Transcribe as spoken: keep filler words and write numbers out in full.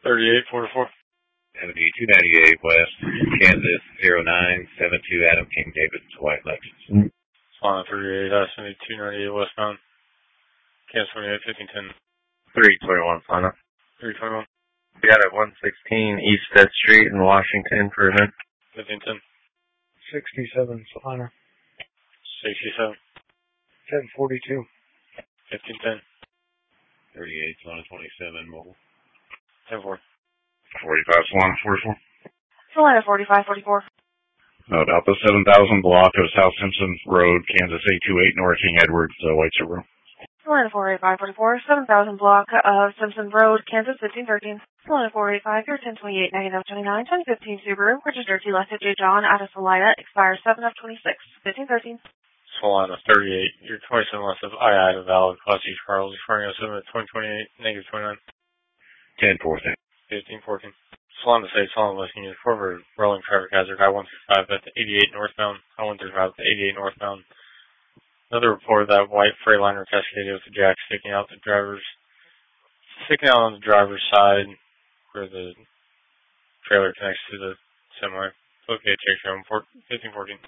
thirty-eight forty-four. Avenue two ninety-eight West, Kansas zero nine seven two Adam King David to White Lexus. Solana thirty-eight, Avenue two ninety-eight westbound, Kansas twenty-eight fifteen ten. three twenty-one Solana. three twenty-one. We got at one sixteen East Fifth Street in Washington for event. fifteen ten. sixty-seven Solana. sixty-seven. ten forty-two. fifteen ten. thirty-eight Solana twenty-seven mobile. ten four. forty-five Solana forty-four. Solana forty-five forty-four. No doubt the seven thousand block of South Simpson Road, Kansas eight two eight North King Edwards, uh, White Subaru. Solana four eight five forty-four. seven thousand block of Simpson Road, Kansas fifteen thirteen. Solana four eight five, your ten twenty-eight negative twenty-nine, ten fifteen Subaru, registered to Lexus J. John out of Salida, expires seven of twenty-six, fifteen thirteen. Solana thirty-eight, your twenty-seven west of I I, valid Class C Charles, expiring seven of twenty twenty-eight negative twenty-nine. ten fourteen. fifteen fourteen. Solana State, Solana listing is forward rolling traffic hazard I one thirty-five at the eighty-eight northbound, I one thirty-five at the eighty-eight northbound. Another report that white Freightliner Cascadia with the jack sticking out the driver's, sticking out on the driver's side where the trailer connects to the semi. Located check show fifteen fourteen.